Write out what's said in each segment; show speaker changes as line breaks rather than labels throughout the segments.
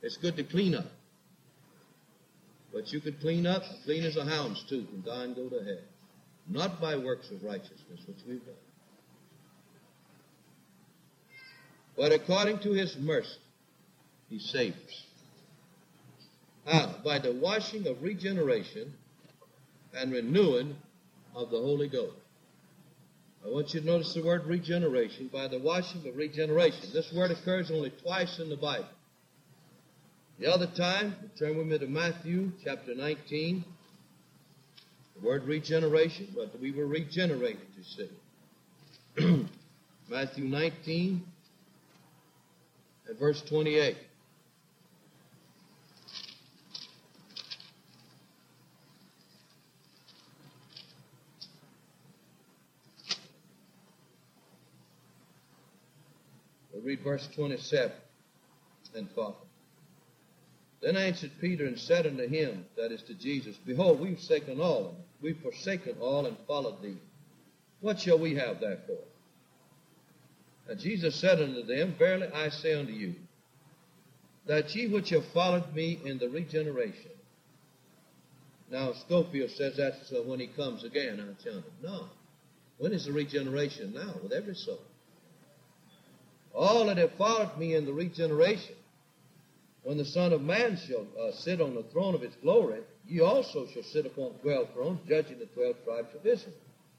It's good to clean up. But you could clean up, clean as a hound's tooth, and die and go to hell. Not by works of righteousness, which we've done. But according to his mercy, he saved us. How? By the washing of regeneration and renewing of the Holy Ghost. I want you to notice the word regeneration, by the washing of regeneration. This word occurs only twice in the Bible. The other time, turn with me to Matthew chapter 19. The word regeneration, but we were regenerated, you see. Matthew 19 and verse 28. We'll read verse 27 and follow. Then answered Peter and said unto him, that is to Jesus, Behold, we've forsaken all and followed thee. What shall we have therefore? And Jesus said unto them, Verily I say unto you, that ye which have followed me in the regeneration. Now Scofield says that's when he comes again. I'm telling him, no. When is the regeneration? Now, with every soul. All that have followed me in the regeneration, when the Son of Man shall sit on the throne of his glory, ye also shall sit upon 12 thrones, judging the 12 tribes of Israel.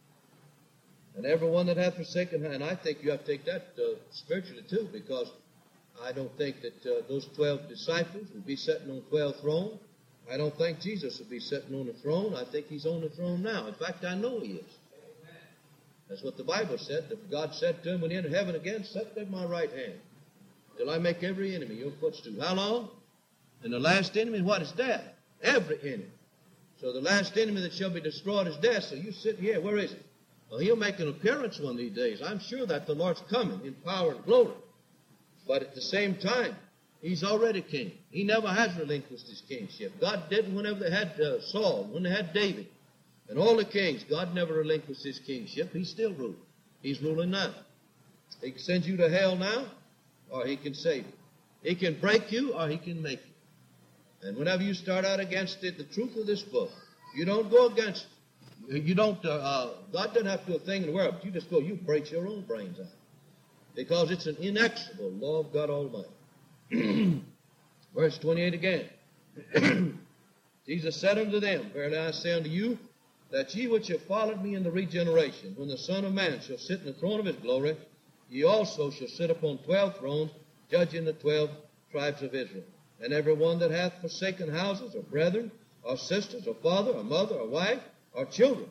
And everyone that hath forsaken, and I think you have to take that spiritually too, because I don't think that those 12 disciples would be sitting on 12 thrones. I don't think Jesus would be sitting on the throne. I think he's on the throne now. In fact, I know he is. That's what the Bible said. That God said to him when he entered heaven again, Set at my right hand, till I make every enemy your footstool. How long? And the last enemy, what is death? Every enemy. So the last enemy that shall be destroyed is death. So you sit here. Where is he? Well, he'll make an appearance one of these days. I'm sure that the Lord's coming in power and glory. But at the same time, he's already king. He never has relinquished his kingship. God didn't whenever they had Saul, when they had David, and all the kings. God never relinquished his kingship. He's still ruling. He's ruling now. He can send you to hell now, or he can save you. He can break you, or he can make you. And whenever you start out against it, the truth of this book, you don't go against it. You don't, God doesn't have to do a thing in the world, but you just go, you break your own brains out. Because it's an inexorable law of God Almighty. Verse 28 again. Jesus said unto them, Verily I say unto you, that ye which have followed me in the regeneration, when the Son of Man shall sit in the throne of his glory, ye also shall sit upon 12 thrones, judging the 12 tribes of Israel. And every one that hath forsaken houses, or brethren, or sisters, or father, or mother, or wife, or children,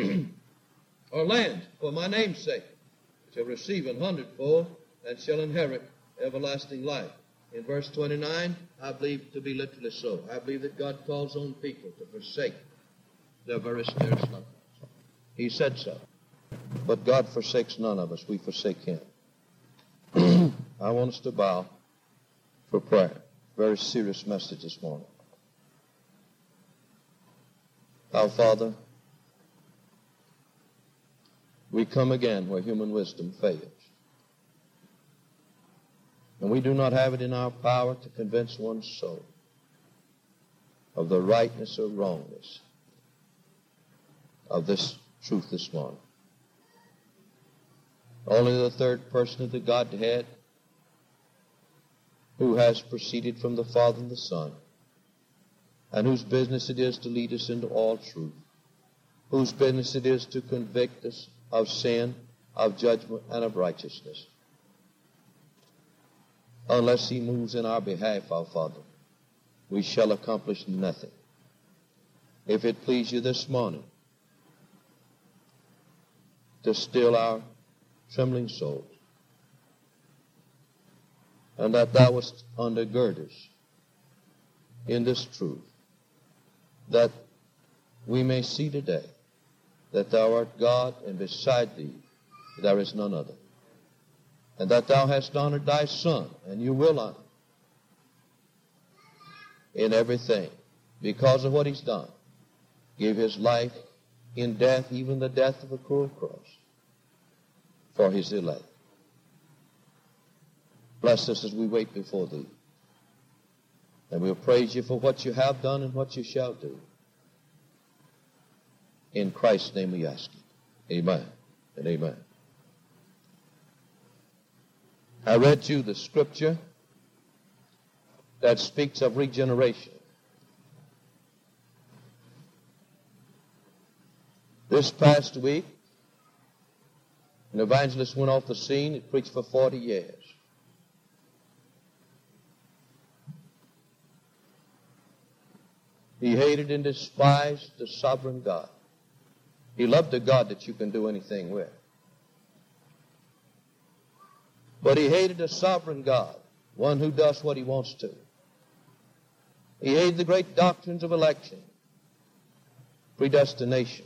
or land, for my name's sake, shall receive 100-fold, and shall inherit everlasting life. In verse 29, I believe to be literally so. I believe that God calls on people to forsake their very dearest loved ones. He said so. But God forsakes none of us. We forsake him. I want us to bow for prayer. Very serious message this morning. Our Father, we come again where human wisdom fails. And we do not have it in our power to convince one's soul of the rightness or wrongness of this truth this morning. Only the third person of the Godhead, who has proceeded from the Father and the Son, and whose business it is to lead us into all truth, whose business it is to convict us of sin, of judgment, and of righteousness. Unless he moves in our behalf, our Father, we shall accomplish nothing. If it please you this morning to still our trembling souls, and that thou wouldst undergird us in this truth, that we may see today that thou art God, and beside thee there is none other, and that thou hast honored thy Son, and you will honor in everything because of what he's done. Give his life in death, even the death of a cruel cross, for his elect. Bless us as we wait before thee. And we'll praise you for what you have done and what you shall do. In Christ's name we ask it. Amen and amen. I read you the scripture that speaks of regeneration. This past week, an evangelist went off the scene. He preached for 40 years. He hated and despised the sovereign God. He loved a God that you can do anything with. But he hated a sovereign God, one who does what he wants to. He hated the great doctrines of election, predestination.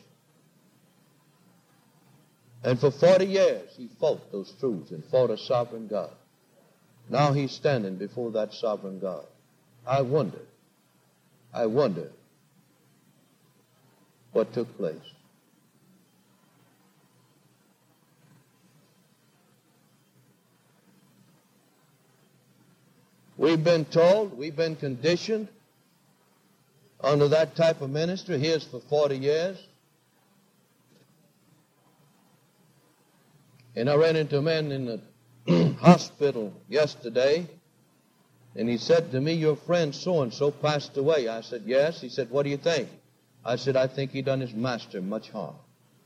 And for 40 years he fought those truths and fought a sovereign God. Now he's standing before that sovereign God. I wonder what took place. We've been told, we've been conditioned under that type of ministry. Here's for 40 years. And I ran into a man in the hospital yesterday, and he said to me, your friend so-and-so passed away. I said, yes. He said, what do you think? I said, I think he done his master much harm.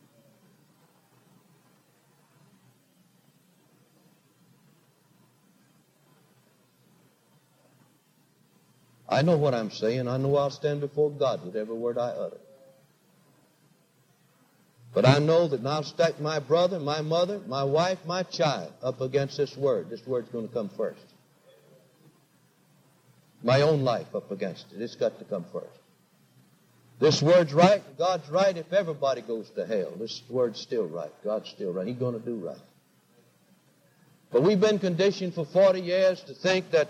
I know what I'm saying. I know I'll stand before God with every word I utter. But I know that I'll stack my brother, my mother, my wife, my child up against this word. This word's going to come first. My own life up against it. It's got to come first. This word's right. God's right if everybody goes to hell. This word's still right. God's still right. He's going to do right. But we've been conditioned for 40 years to think that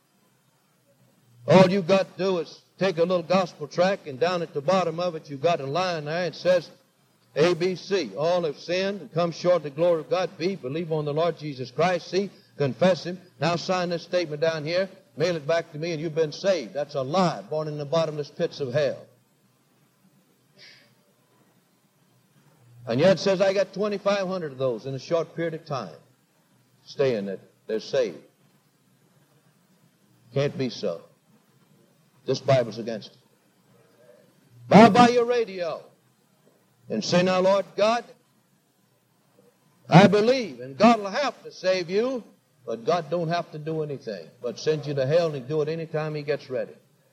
all you got to do is take a little gospel tract, and down at the bottom of it you've got a line there. It says, A, B, C. All have sinned and come short of the glory of God. B, believe on the Lord Jesus Christ. C, confess Him. Now sign this statement down here. Mail it back to me and you've been saved. That's a lie, born in the bottomless pits of hell. And yet it says I got 2,500 of those in a short period of time saying that they're saved. Can't be so. This Bible's against it. Bow by your radio and say, now, Lord God, I believe, and God will have to save you, but God don't have to do anything but send you to hell, and He'll do it anytime He gets ready.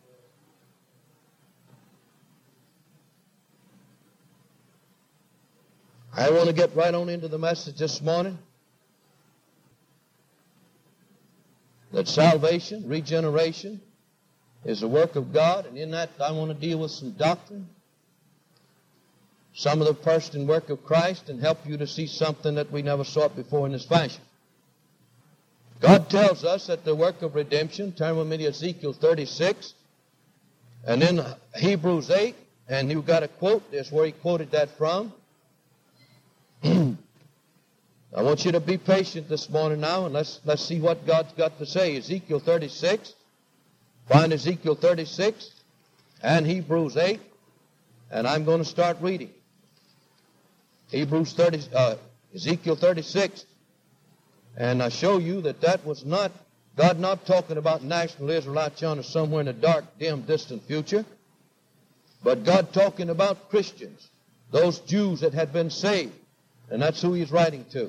I want to get right on into the message this morning. That salvation, regeneration, is the work of God, and in that I want to deal with some doctrine, some of the person and work of Christ, and help you to see something that we never saw before in this fashion. God tells us that the work of redemption, turn with me to Ezekiel 36, and then Hebrews 8, and you've got a quote, that's where he quoted that from. I want you to be patient this morning now, and let's see what God's got to say. Ezekiel 36, find Ezekiel 36 and Hebrews 8, and I'm going to start reading. Ezekiel 36, and I show you that was not, God not talking about national Israelites yonder somewhere in a dark, dim, distant future, but God talking about Christians, those Jews that had been saved, and that's who He's writing to.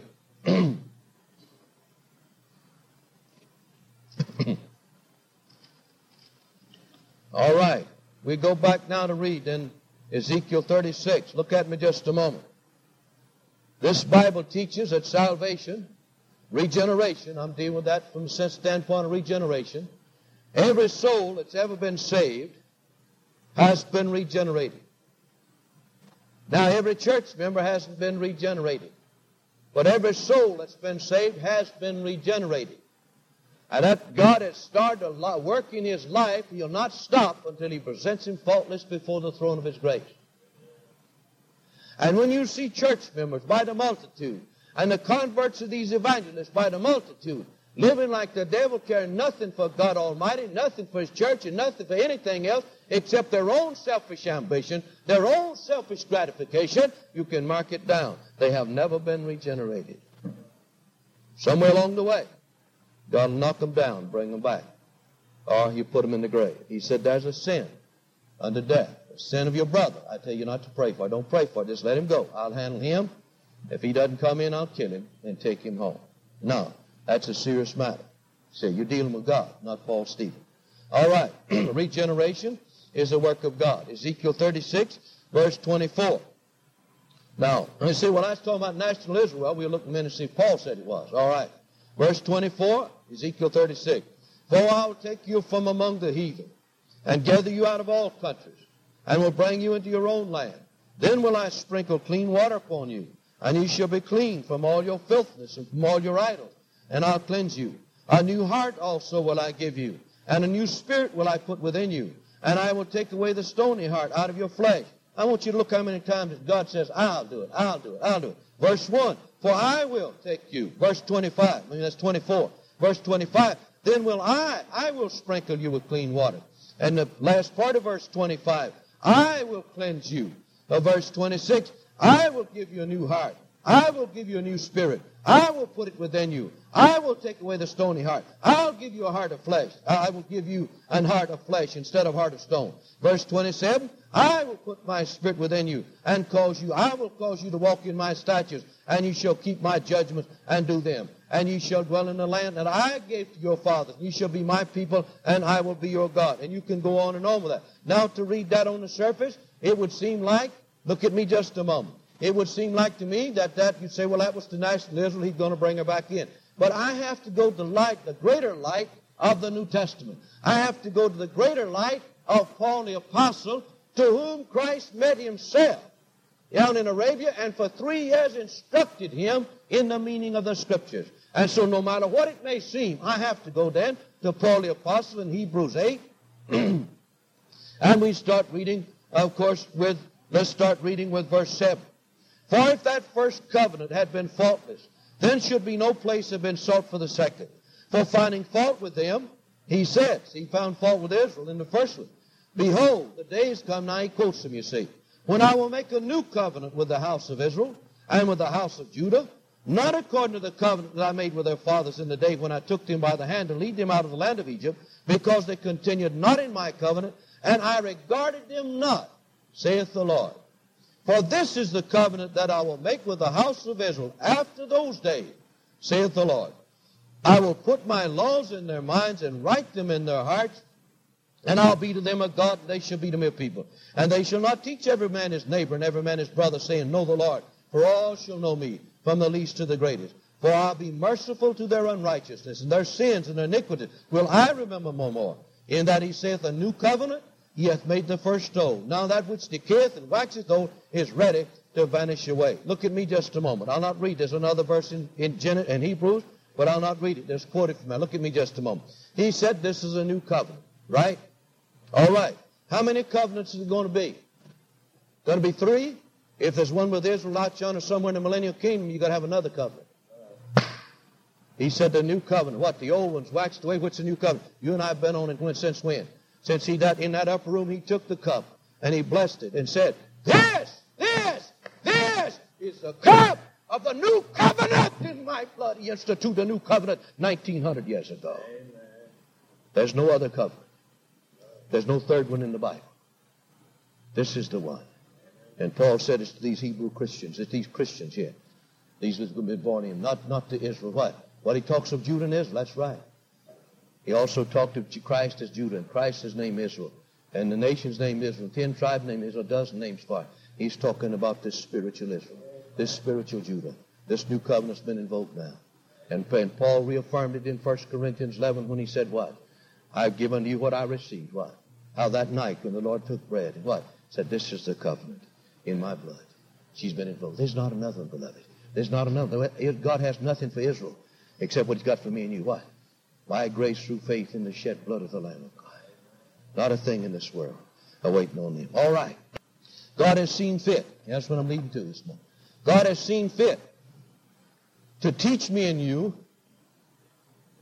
All right, we go back now to read in Ezekiel 36. Look at me just a moment. This Bible teaches that salvation, regeneration, I'm dealing with that from the standpoint of regeneration. Every soul that's ever been saved has been regenerated. Now, every church member hasn't been regenerated, but every soul that's been saved has been regenerated. And that God has started a work in his life, He'll not stop until He presents him faultless before the throne of His grace. And when you see church members by the multitude, and the converts of these evangelists by the multitude, living like the devil, caring nothing for God Almighty, nothing for His church, and nothing for anything else except their own selfish ambition, their own selfish gratification, you can mark it down. They have never been regenerated. Somewhere along the way, God will knock them down, bring them back. Or He'll put them in the grave. He said there's a sin unto death, a sin of your brother. I tell you not to pray for. Don't pray for it. Just let him go. I'll handle him. If he doesn't come in, I'll kill him and take him home. No, that's a serious matter. See, you're dealing with God, not Paul Stephen. All right, regeneration is a work of God. Ezekiel 36, verse 24. Now, let me see, when I was talking about national Israel, we'll look in a minute and see if Paul said it was. All right. Verse 24, Ezekiel 36. For I will take you from among the heathen, and gather you out of all countries, and will bring you into your own land. Then will I sprinkle clean water upon you, and ye shall be clean from all your filthiness and from all your idols, and I'll cleanse you. A new heart also will I give you, and a new spirit will I put within you, and I will take away the stony heart out of your flesh. I want you to look how many times God says, I'll do it, I'll do it, I'll do it. Verse 1, for I will take you. Verse 25, that's 24. Verse 25, then will I will sprinkle you with clean water. And the last part of verse 25, I will cleanse you. Verse 26, I will give you a new heart. I will give you a new spirit. I will put it within you. I will take away the stony heart. I'll give you a heart of flesh. I will give you an heart of flesh instead of heart of stone. Verse 27, I will put my spirit within you and I will cause you to walk in my statutes, and you shall keep my judgments and do them. And ye shall dwell in the land that I gave to your fathers. Ye shall be my people, and I will be your God. And you can go on and on with that. Now, to read that on the surface, it would seem like, look at me just a moment. It would seem like to me that you'd say, well, that was to national Israel. He's going to bring her back in. But I have to go to the greater light of the New Testament. I have to go to the greater light of Paul the Apostle, to whom Christ met Himself down in Arabia, and for 3 years instructed him in the meaning of the Scriptures. And so no matter what it may seem, I have to go then to Paul the Apostle in Hebrews 8. And we start reading, of course, let's start reading with verse 7. For if that first covenant had been faultless, then should be no place have been sought for the second. For finding fault with them, he says, he found fault with Israel in the first one. Behold, the days come now, he quotes them, you see, when I will make a new covenant with the house of Israel and with the house of Judah, not according to the covenant that I made with their fathers in the day when I took them by the hand to lead them out of the land of Egypt, because they continued not in my covenant, and I regarded them not, saith the Lord. For this is the covenant that I will make with the house of Israel after those days, saith the Lord. I will put my laws in their minds and write them in their hearts, and I'll be to them a God, and they shall be to me a people. And they shall not teach every man his neighbor and every man his brother, saying, Know the Lord, for all shall know me, from the least to the greatest. For I'll be merciful to their unrighteousness, and their sins and their iniquities will I remember no more. In that he saith, A new covenant, he hath made the first old. Now that which decayeth and waxeth old is ready to vanish away. Look at me just a moment. I'll not read. There's another verse in Hebrews, but I'll not read it. There's quoted from that. Look at me just a moment. He said this is a new covenant, right? All right. How many covenants is it going to be? Going to be 3? If there's one with Israel out yonder somewhere in the millennial kingdom, you've got to have another covenant. He said the new covenant. What? The old ones waxed away. What's the new covenant? You and I have been on it since when? Since in that upper room, he took the cup and he blessed it and said, This is the cup of the new covenant in my blood. He instituted a new covenant 1900 years ago. Amen. There's no other covenant. There's no third one in the Bible. This is the one. And Paul said it's to these Hebrew Christians. It's these Christians here. These who have been born in, not to Israel. What? Well, he talks of Judah and Israel. That's right. He also talked of Christ as Judah, and Christ is named Israel. And the nation's named Israel. 10 tribes named Israel, a dozen names for it. He's talking about this spiritual Israel, this spiritual Judah. This new covenant's been invoked now. And Paul reaffirmed it in 1 Corinthians 11 when he said what? I've given you what I received. What? How that night when the Lord took bread, and what? Said, this is the covenant in my blood. She's been invoked. There's not another, beloved. There's not another. God has nothing for Israel except what he's got for me and you. What? By grace through faith in the shed blood of the Lamb of God. Not a thing in this world awaiting on him. All right. God has seen fit. That's what I'm leading to this morning. God has seen fit to teach me and you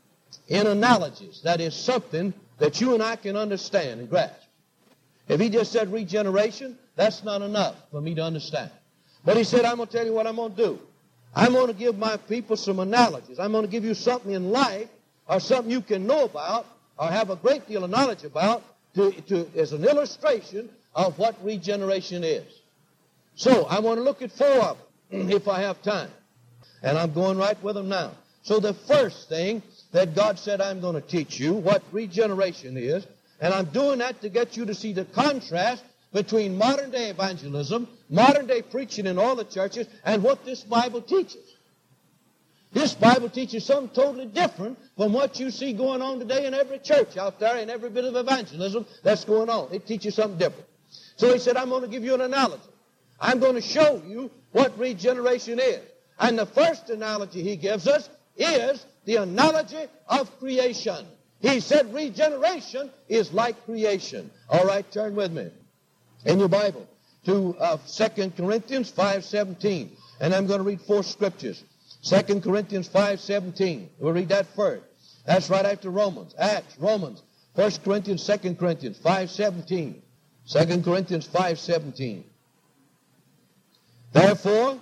in analogies. That is something that you and I can understand and grasp. If he just said regeneration, that's not enough for me to understand. But he said, I'm going to tell you what I'm going to do. I'm going to give my people some analogies. I'm going to give you something in life or something you can know about or have a great deal of knowledge about as an illustration of what regeneration is. So I want to look at 4 of them if I have time. And I'm going right with them now. So the first thing that God said, I'm going to teach you what regeneration is, and I'm doing that to get you to see the contrast between modern day evangelism, modern day preaching in all the churches, and what this Bible teaches. This Bible teaches something totally different from what you see going on today in every church out there, in every bit of evangelism that's going on. It teaches something different. So he said, I'm going to give you an analogy. I'm going to show you what regeneration is. And the first analogy he gives us is the analogy of creation. He said regeneration is like creation. All right, turn with me in your Bible to 2 Corinthians 5:17. And I'm going to read 4 scriptures. 2 Corinthians 5:17. We'll read that first. That's right after Romans. Acts, Romans, 1 Corinthians, 2 Corinthians 5:17. 2 Corinthians 5:17. Therefore,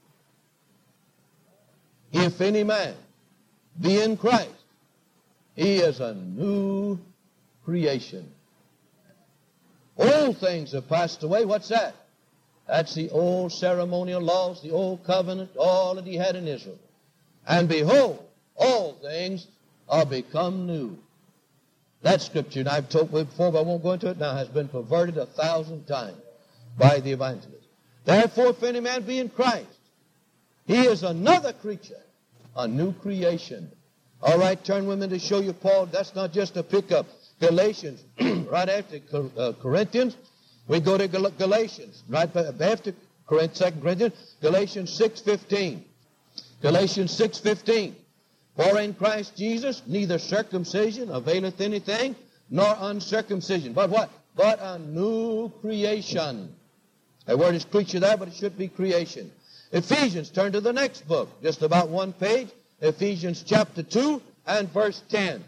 if any man be in Christ, he is a new creation. Old things have passed away. What's that? That's the old ceremonial laws, the old covenant, all that he had in Israel. And behold, all things are become new. That scripture, and I've told you before, but I won't go into it now, has been perverted 1,000 times by the evangelists. Therefore, if any man be in Christ, he is another creature, a new creation. All right, turn with me to show you, Paul, that's not just a pickup. Galatians, right after Corinthians, we go to Galatians. Right after 2 Corinthians, Galatians 6:15. Galatians 6:15. For in Christ Jesus neither circumcision availeth anything, nor uncircumcision. But what? But a new creation. That word is creature there, but it should be creation. Ephesians, turn to the next book, just about one page. Ephesians chapter 2 and verse 10.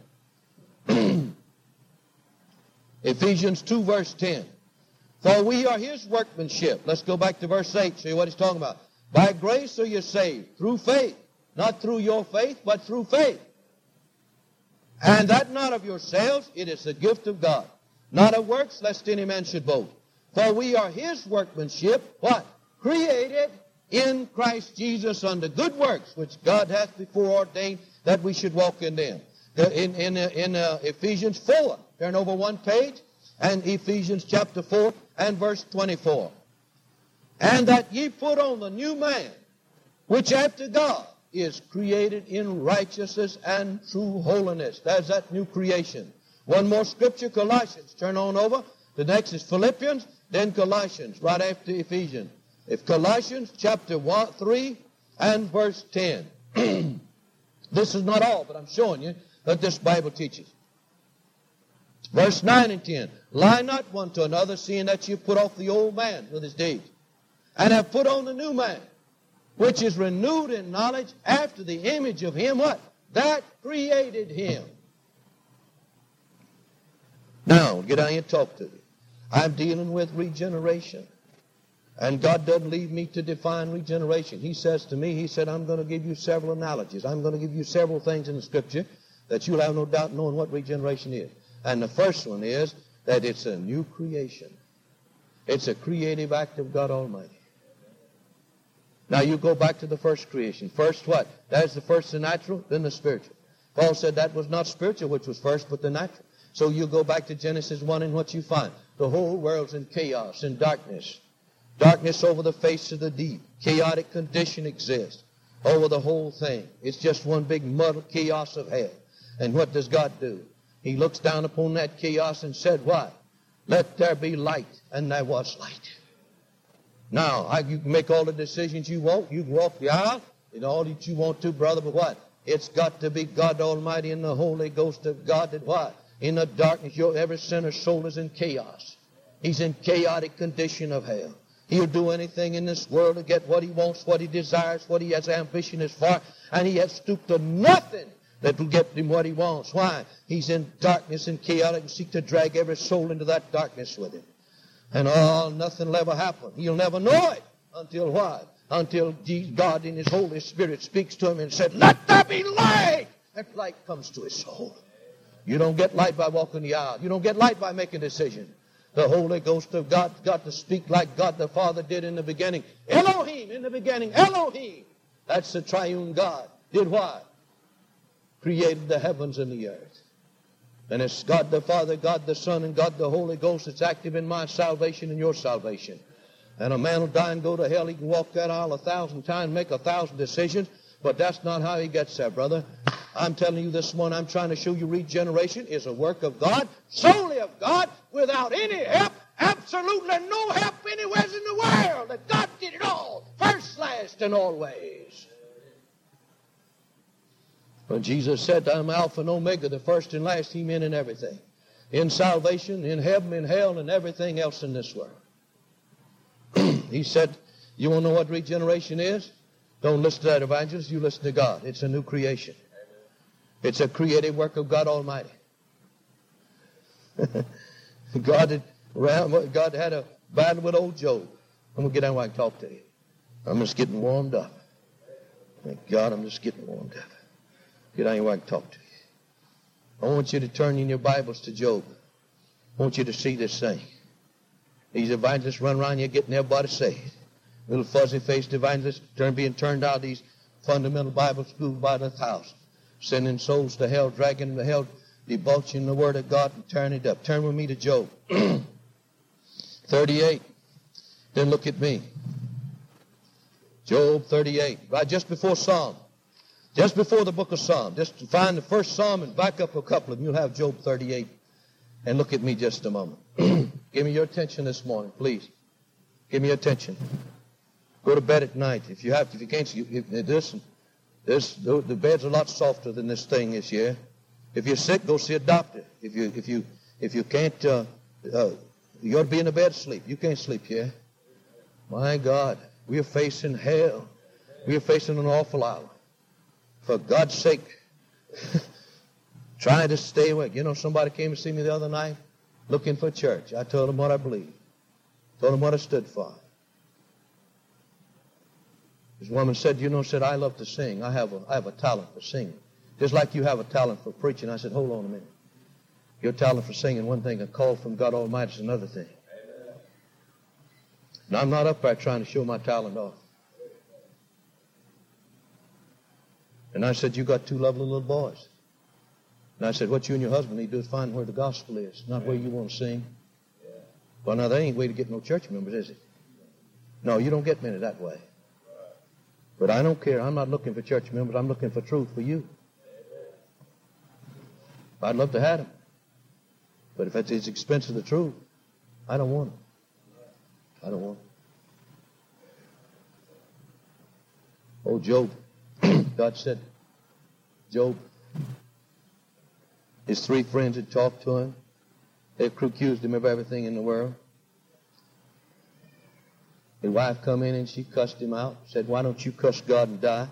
Ephesians 2 verse 10. For we are his workmanship. Let's go back to verse 8, see what he's talking about. By grace are you saved, through faith. Not through your faith, but through faith. And that not of yourselves, it is the gift of God. Not of works, lest any man should boast. For we are his workmanship, what? Created in Christ Jesus unto good works, which God hath before ordained that we should walk in them. In Ephesians 4, turn over one page, and Ephesians chapter 4 and verse 24. And that ye put on the new man, which after God is created in righteousness and true holiness. There's that new creation. One more scripture, Colossians. Turn on over. The next is Philippians, then Colossians, right after Ephesians. If Colossians chapter 3 and verse 10. This is not all, but I'm showing you that this Bible teaches. Verse 9 and 10. Lie not one to another, seeing that you put off the old man with his deeds, and have put on the new man, which is renewed in knowledge after the image of him, what? That created him. Now, get down here and talk to you. I'm dealing with regeneration. And God doesn't leave me to define regeneration. He says to me, he said, I'm going to give you several analogies. I'm going to give you several things in the Scripture that you'll have no doubt knowing what regeneration is. And the first one is that it's a new creation. It's a creative act of God Almighty. Now you go back to the first creation. First what? That's the first the natural, then the spiritual. Paul said that was not spiritual which was first, but the natural. So you go back to Genesis 1 and what you find. The whole world's in chaos, in darkness. Darkness over the face of the deep. Chaotic condition exists over the whole thing. It's just one big muddled chaos of hell. And what does God do? He looks down upon that chaos and said, what? Let there be light. And there was light. Now, you can make all the decisions you want. You can walk the aisle and all that you want to, brother, but what? It's got to be God Almighty and the Holy Ghost of God that what? In the darkness, every sinner's soul is in chaos. He's in chaotic condition of hell. He'll do anything in this world to get what he wants, what he desires, what he has ambition is for, and he has stooped to nothing that will get him what he wants. Why? He's in darkness and chaotic and seek to drag every soul into that darkness with him. And nothing will ever happen. He'll never know it until what? Until God in His Holy Spirit speaks to him and said, let there be light. That light comes to his soul. You don't get light by walking the aisle. You don't get light by making decisions. The Holy Ghost of God got to speak like God the Father did in the beginning. Elohim, in the beginning, Elohim. That's the triune God. Did what? Created the heavens and the earth. And it's God the Father, God the Son, and God the Holy Ghost that's active in my salvation and your salvation. And a man will die and go to hell. He can walk that aisle 1,000 times, make 1,000 decisions, but that's not how he gets there, brother. I'm telling you this morning, I'm trying to show you regeneration is a work of God, solely of God, without any help, absolutely no help anywhere in the world. That God did it all, first, last, and always. When Jesus said, I'm Alpha and Omega, the first and last, He meant in everything. In salvation, in heaven, in hell, and everything else in this world. He said, you want to know what regeneration is? Don't listen to that evangelist, you listen to God. It's a new creation. It's a creative work of God Almighty. God had a battle with old Job. I'm going to get down where I can talk to you. I'm just getting warmed up. Thank God, I'm just getting warmed up. Get down here where I can talk to you. I want you to turn in your Bibles to Job. I want you to see this thing. These evangelists run around here getting everybody saved. Little fuzzy-faced evangelists being turned out of these fundamental Bible schools by the thousand. Sending souls to hell, dragging them to hell, debauching the Word of God and tearing it up. Turn with me to Job 38. Then look at me. Job 38. Right just before Psalm. Just before the book of Psalm. Just find the first Psalm and back up a couple of them. You'll have Job 38. And look at me just a moment. Give me your attention this morning, please. Give me your attention. Go to bed at night. If you have to, if you can't, listen. The bed's a lot softer than this thing is here. If you're sick, go see a doctor. If you can't, you ought to be in the bed asleep. You can't sleep here. My God, we are facing hell. We are facing an awful hour. For God's sake, try to stay awake. You know, somebody came to see me the other night looking for church. I told them what I believed. Told them what I stood for. This woman said, I love to sing. I have a talent for singing. Just like you have a talent for preaching. I said, hold on a minute. Your talent for singing, one thing, a call from God Almighty is another thing. Now, I'm not up there trying to show my talent off. And I said, you got two lovely little boys. And I said, what you and your husband need to do is find where the gospel is, not where you want to sing. Well, now, that ain't way to get no church members, is it? No, you don't get many that way. But I don't care. I'm not looking for church members. I'm looking for truth for you. I'd love to have them. But if it's at the expense of the truth, I don't want them. I don't want them. Oh, Job. God said, Job, his three friends had talked to him. They accused him of everything in the world. His wife come in and she cussed him out. Said, why don't you cuss God and die?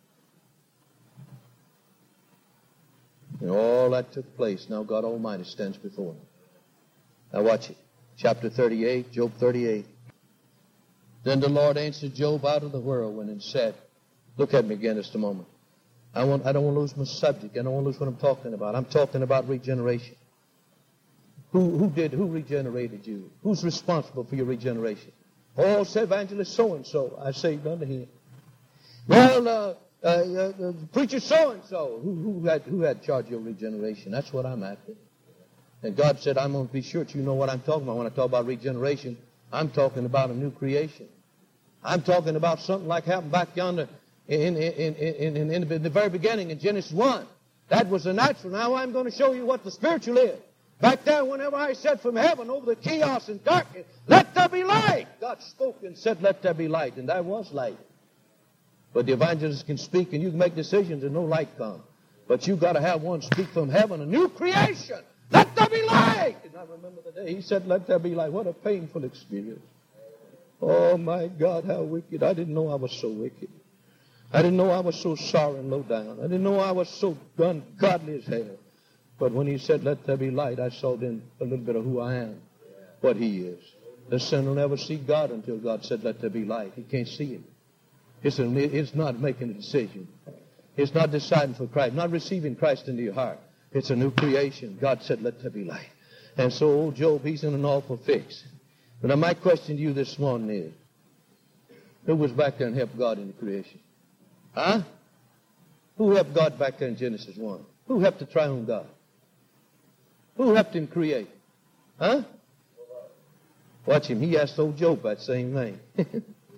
And all that took place. Now God Almighty stands before him. Now watch it. Chapter 38, Job 38. Then the Lord answered Job out of the whirlwind and said, look at me again just a moment. I don't want to lose my subject. I don't want to lose what I'm talking about. I'm talking about regeneration. Who regenerated you? Who's responsible for your regeneration? Oh, said evangelist so-and-so. I saved unto him. Well, preacher so-and-so. Who had charge of your regeneration? That's what I'm after. And God said, I'm going to be sure that you know what I'm talking about. When I talk about regeneration, I'm talking about a new creation. I'm talking about something like happened back yonder in the very beginning in Genesis 1. That was the natural. Now I'm going to show you what the spiritual is. Back there, whenever I said from heaven over the chaos and darkness, let there be light. God spoke and said, let there be light. And there was light. But the evangelist can speak and you can make decisions and no light comes. But you've got to have one speak from heaven, a new creation. Let there be light. And I remember the day he said, let there be light. What a painful experience. Oh, my God, how wicked. I didn't know I was so wicked. I didn't know I was so sorry and low down. I didn't know I was so ungodly as hell. But when he said, let there be light, I saw then a little bit of who I am, what he is. The sinner will never see God until God said, let there be light. He can't see him. It's not making a decision. It's not deciding for Christ, not receiving Christ into your heart. It's a new creation. God said, let there be light. And so old Job, he's in an awful fix. But now my question to you this morning is, who was back there and helped God in the creation? Huh? Who helped God back there in Genesis 1? Who helped the triune God? Who helped him create? Huh? Watch him. He asked old Job that same thing.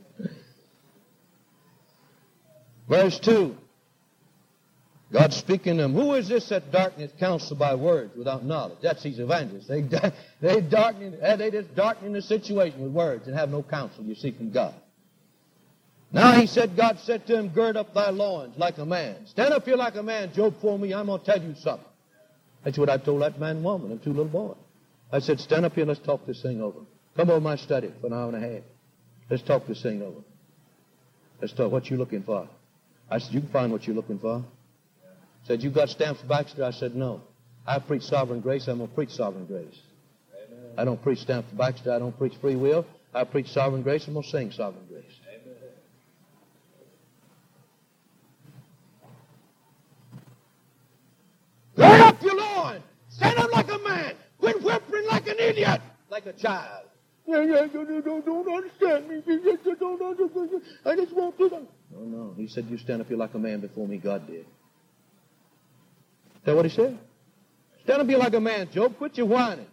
Verse 2. God speaking to them. Who is this that darkeneth counsel by words without knowledge? That's these evangelists. They just darkening the situation with words and have no counsel, you see, from God. Now he said, God said to him, gird up thy loins like a man. Stand up here like a man, Job, for me. I'm going to tell you something. That's what I told that man and woman and two little boys. I said, stand up here, let's talk this thing over. Come over my study for an hour and a half. Let's talk this thing over. Let's talk. What you looking for? I said, you can find what you're looking for. Said, you got Stanford Baxter? I said, no. I preach sovereign grace. I'm going to preach sovereign grace. Amen. I don't preach Stanford Baxter. I don't preach free will. I preach sovereign grace. I'm going to sing sovereign grace. Gird up your loins. Stand up like a man. Quit whimpering like an idiot. Like a child. Don't understand me. I just won't do that. No. He said, you stand up here like a man before me. God did. Is that what he said? Stand up here like a man, Job. Quit your whining.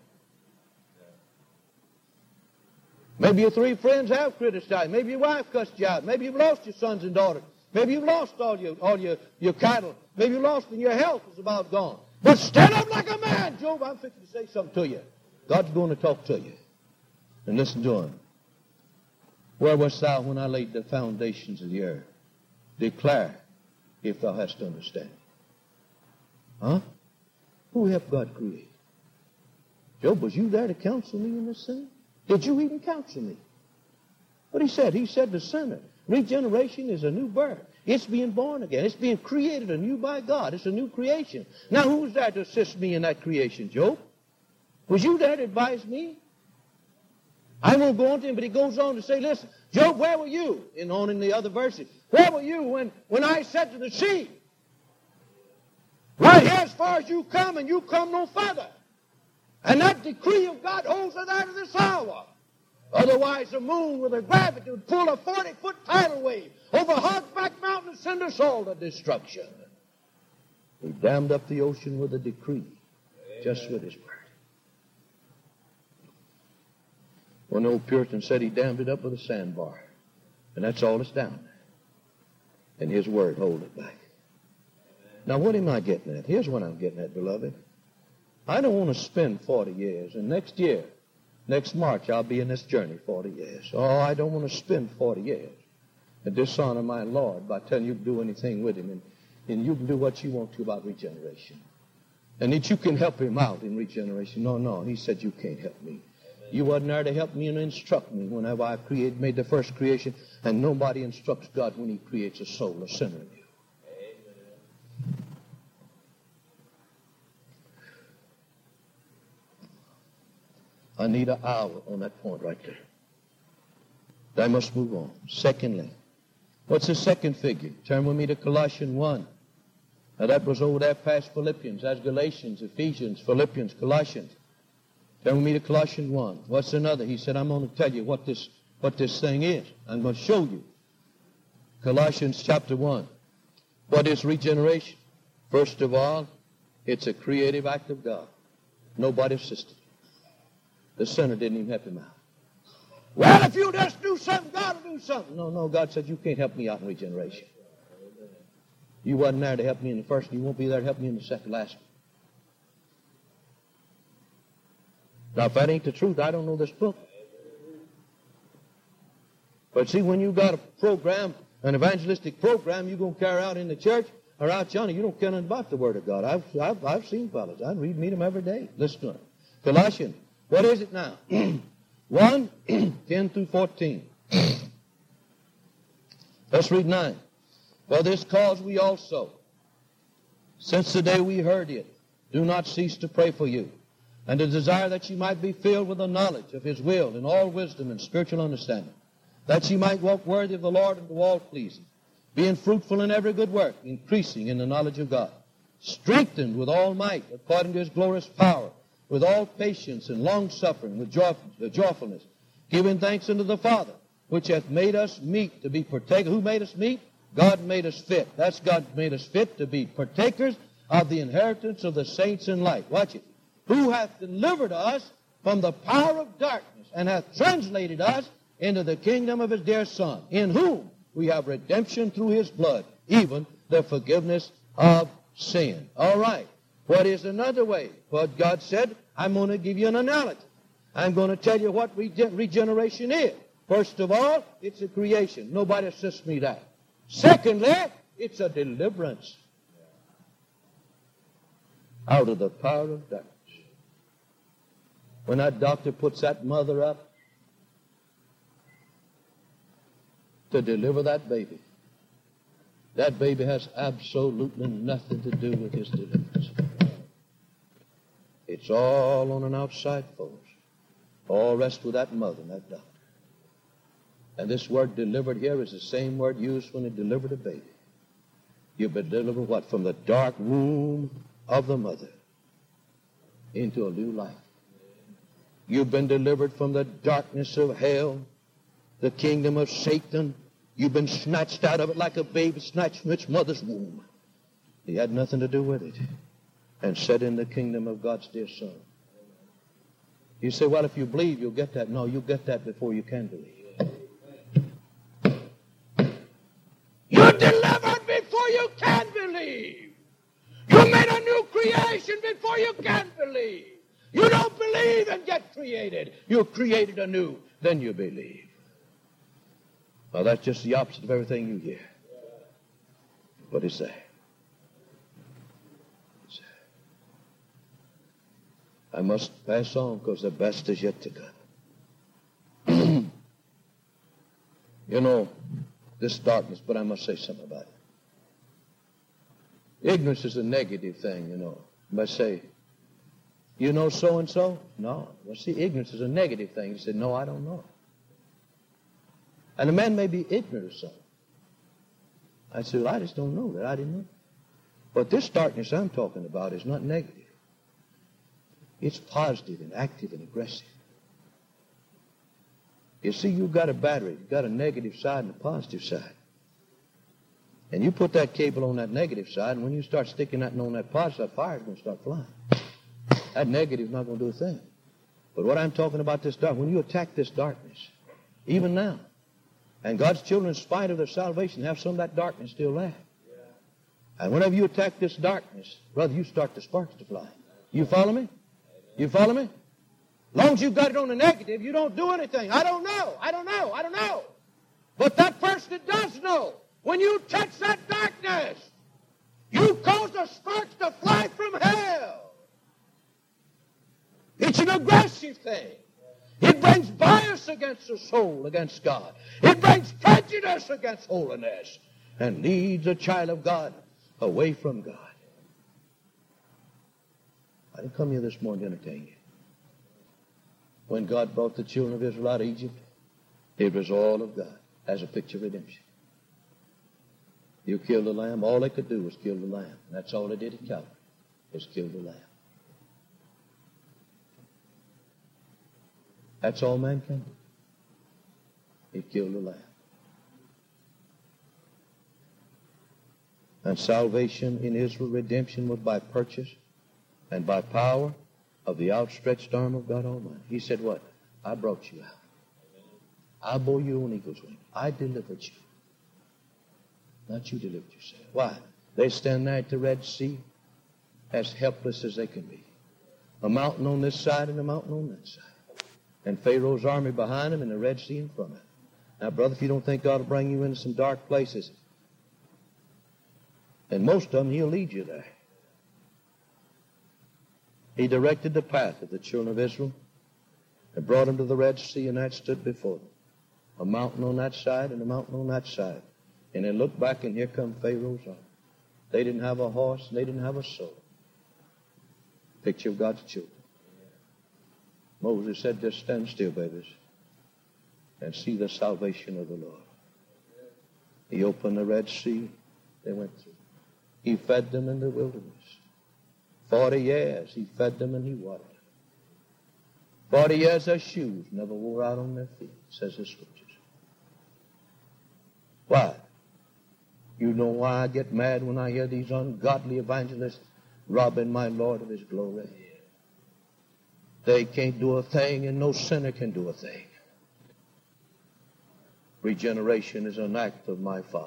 Maybe your three friends have criticized. Maybe your wife cussed you out. Maybe you've lost your sons and daughters. Maybe you've lost all your cattle. Maybe you lost and your health is about gone. But stand up like a man, Job. I'm fixing to say something to you. God's going to talk to you. And listen to him. Where wast thou when I laid the foundations of the earth? Declare, if thou hast understanding. Huh? Who helped God create? Job, was you there to counsel me in this thing? Did you even counsel me? What he said? He said the sinner. Regeneration is a new birth. It's being born again. It's being created anew by God. It's a new creation. Now, who's there to assist me in that creation, Job? Was you there to advise me? I won't go on to him, but he goes on to say, listen, Job, where were you? And on in the other verses. Where were you when I said to the sea, right here as far as you come, and you come no further? And that decree of God holds it out of this hour. Otherwise, the moon with her gravity would pull a 40-foot tidal wave over Hogback Mountain and send us all to destruction. He dammed up the ocean with a decree, just with his word. One old Puritan said he dammed it up with a sandbar. And that's all that's down there. And his word hold it back. Now, what am I getting at? Here's what I'm getting at, beloved. I don't want to spend 40 years. And next year, next March, I'll be in this journey 40 years. Oh, I don't want to spend 40 years and dishonor my Lord by telling you to do anything with him. And you can do what you want to about regeneration. And that you can help him out in regeneration. No. He said, you can't help me. You wasn't there to help me and instruct me whenever I made the first creation. And nobody instructs God when he creates a soul, a sinner in you. Amen. I need an hour on that point right there. I must move on. Secondly, what's the second figure? Turn with me to Colossians 1. Now that was over there past Philippians. That's Galatians, Ephesians, Philippians, Colossians. Turn with me to Colossians 1. What's another? He said, I'm going to tell you what this thing is. I'm going to show you. Colossians chapter 1. What is regeneration? First of all, it's a creative act of God. Nobody assisted. The sinner didn't even help him out. Well, if you just do something, God will do something. No, God said, you can't help me out in regeneration. You wasn't there to help me in the first, and you won't be there to help me in the second, last one. Now, if that ain't the truth, I don't know this book. But see, when you got a program, an evangelistic program you're going to carry out in the church or out yonder, you don't care nothing about the Word of God. I've seen fellows. I meet them every day. Listen to them. Colossians. What is it now? 1, 10 through 14. Let's read 9. For this cause we also, since the day we heard it, do not cease to pray for you, and to desire that ye might be filled with the knowledge of his will in all wisdom and spiritual understanding, that ye might walk worthy of the Lord unto all pleasing, being fruitful in every good work, increasing in the knowledge of God, strengthened with all might according to his glorious power, with all patience and long-suffering, with joyfulness, giving thanks unto the Father, which hath made us meet to be partakers. Who made us meet? God made us fit. That's God made us fit to be partakers of the inheritance of the saints in light. Watch it. Who hath delivered us from the power of darkness, and hath translated us into the kingdom of his dear Son, in whom we have redemption through his blood, even the forgiveness of sin. All right. What is another way? What God said, I'm going to give you an analogy. I'm going to tell you what regeneration is. First of all, it's a creation. Nobody assists me that. Secondly, it's a deliverance out of the power of darkness. When that doctor puts that mother up to deliver that baby has absolutely nothing to do with his deliverance. It's all on an outside force. All rests with that mother and that doctor. And this word delivered here is the same word used when they delivered a baby. You've been delivered what? From the dark womb of the mother into a new life. You've been delivered from the darkness of hell, the kingdom of Satan. You've been snatched out of it like a baby snatched from its mother's womb. He had nothing to do with it. And set in the kingdom of God's dear Son. You say, well, if you believe, you'll get that. No, you'll get that before you can believe. You're delivered before you can believe. You're made a new creation before you can believe. You don't believe and get created. You're created anew, then you believe. Well, that's just the opposite of everything you hear. What is that? I must pass on because the best is yet to come. You know, this darkness, but I must say something about it. Ignorance is a negative thing, you know. You must say, you know so-and-so? No. Well, see, ignorance is a negative thing. You say, no, I don't know. And a man may be ignorant of something. I said, well, I just don't know that. I didn't know. But this darkness I'm talking about is not negative. It's positive and active and aggressive. You see, you've got a battery. You've got a negative side and a positive side. And you put that cable on that negative side, and when you start sticking that on that positive side, fire is going to start flying. That negative is not going to do a thing. But what I'm talking about this dark, when you attack this darkness, even now, and God's children, in spite of their salvation, have some of that darkness still left. And whenever you attack this darkness, brother, you start the sparks to fly. You follow me? You follow me? As long as you've got it on the negative, you don't do anything. I don't know. But that person that does know, when you touch that darkness, you cause the sparks to fly from hell. It's an aggressive thing. It brings bias against the soul, against God. It brings prejudice against holiness and leads a child of God away from God. I didn't come here this morning to entertain you. When God brought the children of Israel out of Egypt, it was all of God as a picture of redemption. You killed the lamb. All they could do was kill the lamb. And that's all they did at Calvary, was kill the lamb. That's all man can do. He killed the lamb. And salvation in Israel, redemption was by purchase and by power of the outstretched arm of God Almighty. He said what? I brought you out. I bore you on eagle's wings. I delivered you. Not you delivered yourself. Why? They stand there at the Red Sea as helpless as they can be. A mountain on this side and a mountain on that side. And Pharaoh's army behind them and the Red Sea in front of them. Now, brother, if you don't think God will bring you into some dark places, and most of them, He'll lead you there. He directed the path of the children of Israel and brought them to the Red Sea, and that stood before them. A mountain on that side and a mountain on that side. And they looked back, and here come Pharaoh's army. They didn't have a horse, and they didn't have a sword. Picture of God's children. Moses said, just stand still, babies, and see the salvation of the Lord. He opened the Red Sea. They went through. He fed them in the wilderness. 40 years he fed them and he watered them. 40 years their shoes never wore out on their feet, says the Scriptures. Why? You know why I get mad when I hear these ungodly evangelists robbing my Lord of his glory? They can't do a thing, and no sinner can do a thing. Regeneration is an act of my Father.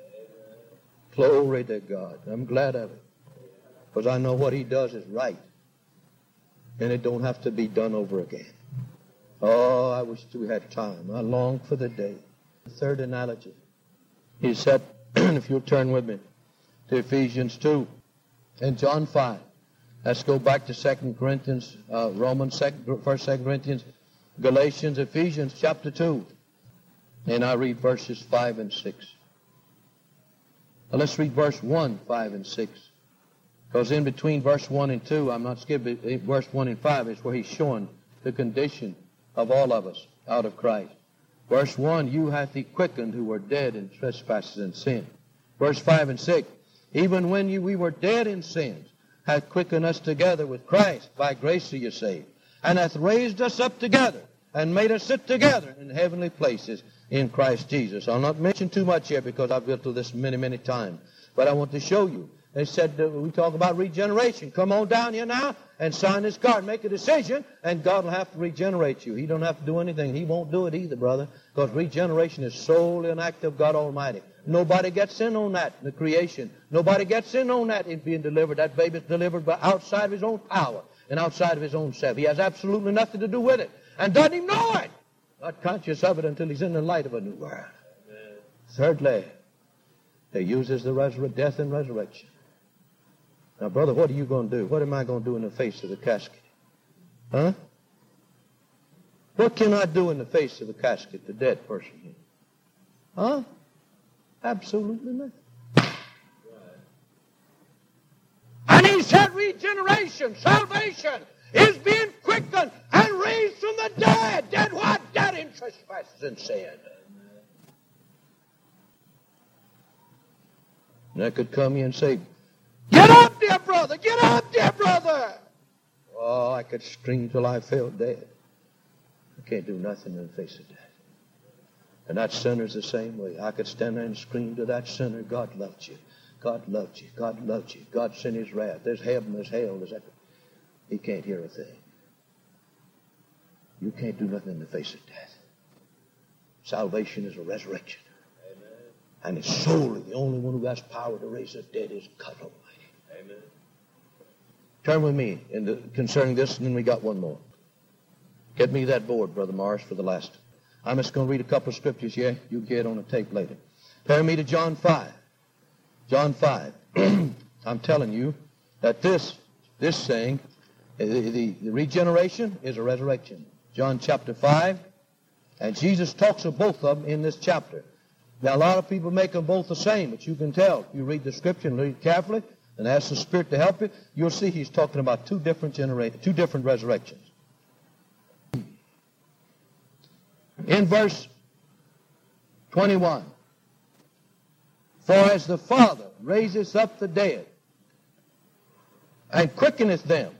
Glory to God. I'm glad of it, because I know what he does is right, and it don't have to be done over again. Oh, I wish we had time. I long for the day. The third analogy. He said, if you'll turn with me to Ephesians 2 and John 5. Let's go back to 2 Corinthians, Romans, 1st, 2 Corinthians, Galatians, Ephesians chapter 2. And I read verses 5 and 6. Now let's read verse 1, 5, and 6. Because in between verse 1 and 2, I'm not skipping, verse 1 and 5 is where he's showing the condition of all of us out of Christ. Verse 1, you hath he quickened who were dead in trespasses and sin. Verse 5 and 6, even when we were dead in sins, hath quickened us together with Christ. By grace are you saved. And hath raised us up together and made us sit together in heavenly places in Christ Jesus. I'll not mention too much here because I've been through this many, many times. But I want to show you. They said, we talk about regeneration. Come on down here now and sign this card. Make a decision, and God will have to regenerate you. He don't have to do anything. He won't do it either, brother, because regeneration is solely an act of God Almighty. Nobody gets in on that in the creation. Nobody gets in on that in being delivered. That baby's delivered by outside of his own power and outside of his own self. He has absolutely nothing to do with it and doesn't even know it. Not conscious of it until he's in the light of a new world. Amen. Thirdly, he uses the death and resurrection. Now, brother, what are you going to do? What am I going to do in the face of the casket? Huh? What can I do in the face of the casket, the dead person? Huh? Absolutely nothing. And he said regeneration, salvation, is being quickened and raised from the dead. Dead what? Dead in trespasses and sin. And I could come here and say, get up, dear brother! Get up, dear brother! Oh, I could scream till I fell dead. I can't do nothing in the face of death. And that sinner's the same way. I could stand there and scream to that sinner, God loved you. God loved you. God loved you. God sent his wrath. There's heaven, there's hell, there's that. He can't hear a thing. You can't do nothing in the face of death. Salvation is a resurrection. Amen. And it's solely the only one who has power to raise the dead is God Almighty. Amen. Turn with me concerning this, and then we got one more. Get me that board, Brother Morris, for the last. I'm just going to read a couple of scriptures here. You'll get on the tape later. Turn me to John 5. John 5. I'm telling you that this saying, the regeneration is a resurrection. John chapter 5. And Jesus talks of both of them in this chapter. Now, a lot of people make them both the same, but you can tell. If you read the scripture and read carefully and ask the Spirit to help you, you'll see he's talking about two different resurrections. In verse 21, for as the Father raiseth up the dead and quickeneth them,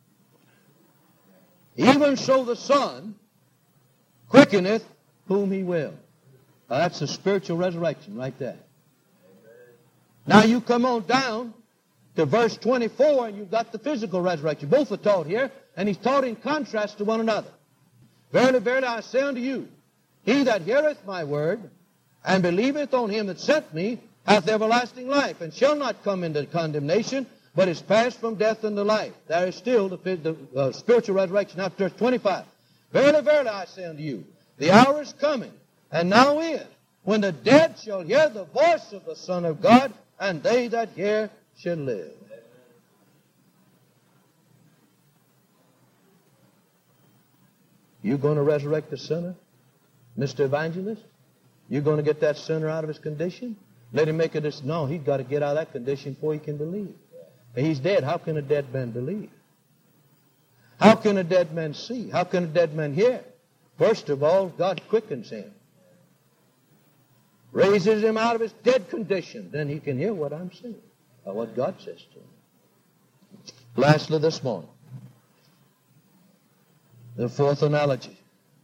even so the Son quickeneth whom he will. Now, that's the spiritual resurrection right there. Now you come on down to verse 24 and you've got the physical resurrection. Both are taught here, and he's taught in contrast to one another. Verily, verily, I say unto you, he that heareth my word and believeth on him that sent me hath everlasting life, and shall not come into condemnation, but is passed from death unto life. There is still the spiritual resurrection after verse 25. Verily, verily, I say unto you, the hour is coming, and now is, when the dead shall hear the voice of the Son of God, and they that hear shall live. You going to resurrect the sinner, Mr. Evangelist? You going to get that sinner out of his condition? Let him make a decision. No, he's got to get out of that condition before he can believe. He's dead. How can a dead man believe? How can a dead man see? How can a dead man hear? First of all, God quickens him. Raises him out of his dead condition. Then he can hear what I'm saying, or what God says to him. Lastly this morning, the fourth analogy.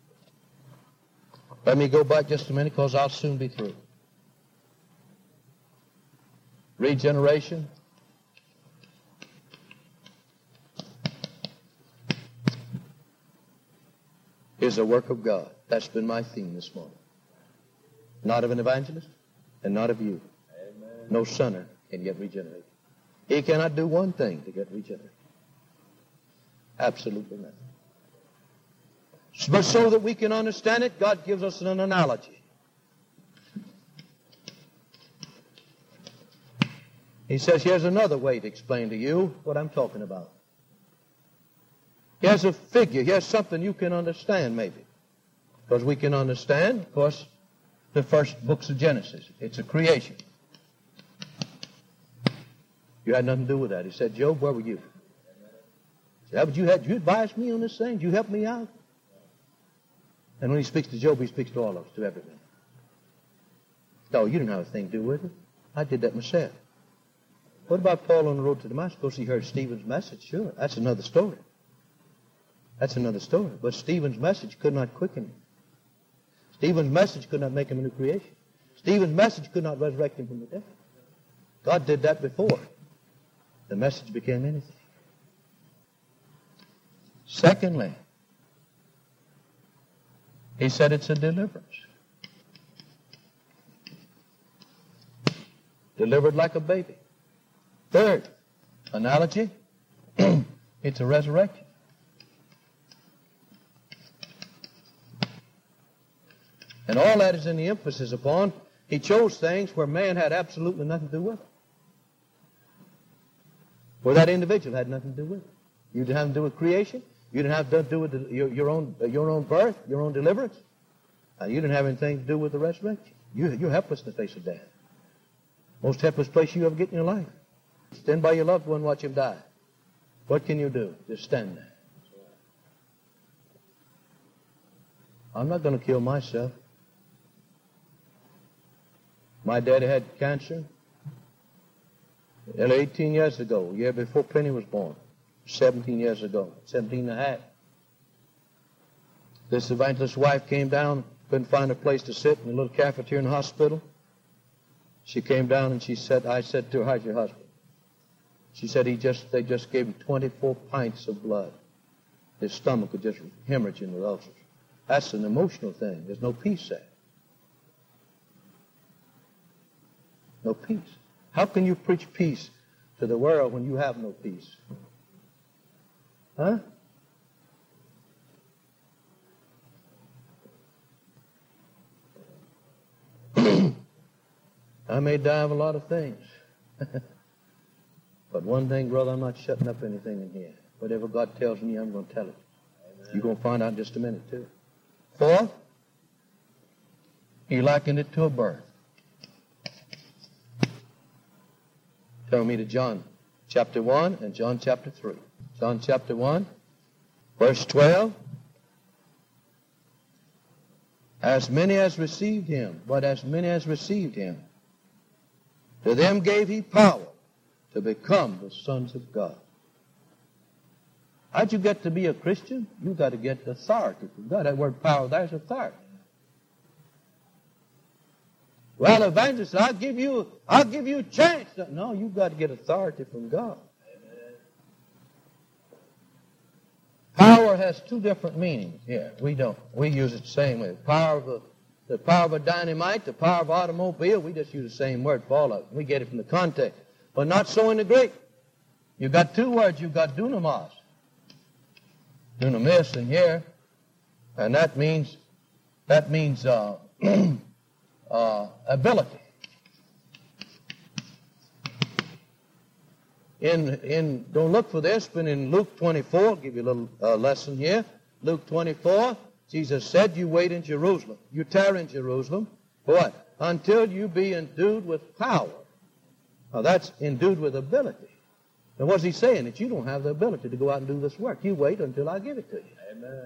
Let me go back just a minute because I'll soon be through. Regeneration is a work of God. That's been my theme this morning. Not of an evangelist and not of you. Amen. No sinner can get regenerated. He cannot do one thing to get regenerated. Absolutely nothing. But so that we can understand it, God gives us an analogy. He says, here's another way to explain to you what I'm talking about. Here's a figure. Here's something you can understand, maybe. Because we can understand, of course, the first books of Genesis. It's a creation. You had nothing to do with that. He said, Job, where were you? He said, but you advised me on this thing. Did you help me out? And when he speaks to Job, he speaks to all of us, to everyone. No, you didn't have a thing to do with it. I did that myself. What about Paul on the road to Damascus? He heard Stephen's message. Sure, that's another story. That's another story. But Stephen's message could not quicken him. Stephen's message could not make him a new creation. Stephen's message could not resurrect him from the dead. God did that before the message became anything. Secondly, he said it's a deliverance. Delivered like a baby. Third analogy, it's a resurrection. And all that is in the emphasis upon, he chose things where man had absolutely nothing to do with it. Where that individual had nothing to do with it. You didn't have to do with creation. You didn't have to do with your own birth, your own deliverance. You didn't have anything to do with the resurrection. You're helpless in the face of death. Most helpless place you ever get in your life. Stand by your loved one, watch him die. What can you do? Just stand there. I'm not going to kill myself. My daddy had cancer 18 years ago, a year before Penny was born. 17 years ago, 17 and a half. This evangelist's wife came down, couldn't find a place to sit in a little cafeteria in the hospital. She came down and I said to her, how's your husband? She said they just gave him 24 pints of blood. His stomach was just hemorrhaging with ulcers. That's an emotional thing. There's no peace there. No peace. How can you preach peace to the world when you have no peace? Huh? I may die of a lot of things. But one thing, brother, I'm not shutting up anything in here. Whatever God tells me, I'm going to tell it. Amen. You're going to find out in just a minute, too. Fourth, he likened it to a birth. Turn me to John chapter 1 and John chapter 3. John chapter 1, verse 12. As many as received him, but as many as received him, to them gave he power to become the sons of God. How'd you get to be a Christian? You got to get authority from God. That word power, there's authority. Well, evangelist, I'll give you a chance. No, you've got to get authority from God. Amen. Power has two different meanings here. We don't. We use it the same way. The power of a dynamite, the power of an automobile, we just use the same word for all of it. We get it from the context. But not so in the Greek. You've got two words. You've got dunamis. Dunamis in here. And that means ability. Don't look for this, but in Luke 24, I'll give you a little lesson here. Luke 24, Jesus said, you wait in Jerusalem. You tarry in Jerusalem What? Until you be endued with power. Now that's endued with ability. Now what's he saying? That you don't have the ability to go out and do this work. You wait until I give it to you. Amen.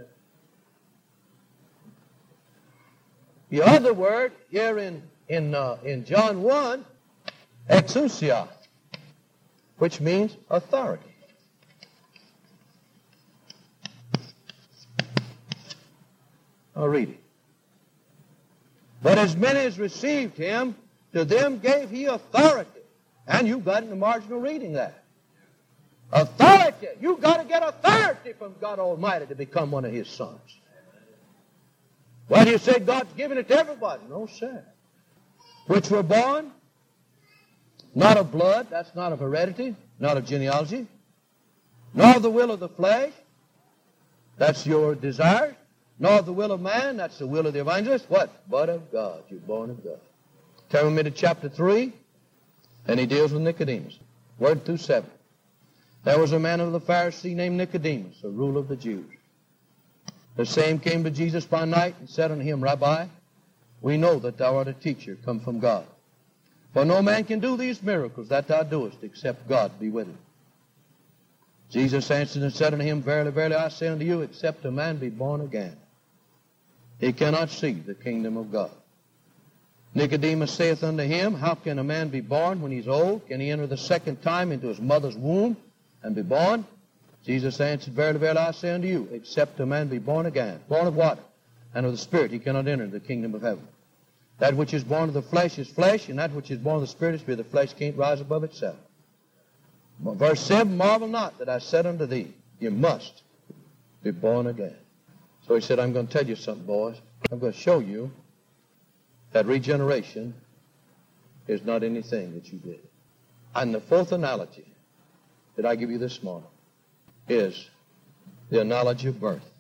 The other word here in John 1, exousia, which means authority. I'll read it. But as many as received him, to them gave he authority. And you've got in the marginal reading that. Authority. You've got to get authority from God Almighty to become one of his sons. Why do you say God's given it to everybody? No, sir. Which were born, not of blood, that's not of heredity, not of genealogy, nor of the will of the flesh, that's your desire, nor of the will of man, that's the will of the evangelist. What? But of God. You're born of God. Turn with me to chapter 3, and he deals with Nicodemus. Word through 7. There was a man of the Pharisee named Nicodemus, a ruler of the Jews. The same came to Jesus by night and said unto him, Rabbi, we know that thou art a teacher come from God. For no man can do these miracles that thou doest, except God be with him. Jesus answered and said unto him, Verily, verily, I say unto you, except a man be born again, he cannot see the kingdom of God. Nicodemus saith unto him, How can a man be born when he's old? Can he enter the second time into his mother's womb and be born? Jesus answered, Verily, verily, I say unto you, except a man be born again, born of water and of the Spirit, he cannot enter the kingdom of heaven. That which is born of the flesh is flesh, and that which is born of the Spirit is spirit. The flesh can't rise above itself. Verse 7, Marvel not that I said unto thee, you must be born again. So he said, I'm going to tell you something, boys. I'm going to show you that regeneration is not anything that you did. And the fourth analogy that I give you this morning is the analogy of birth.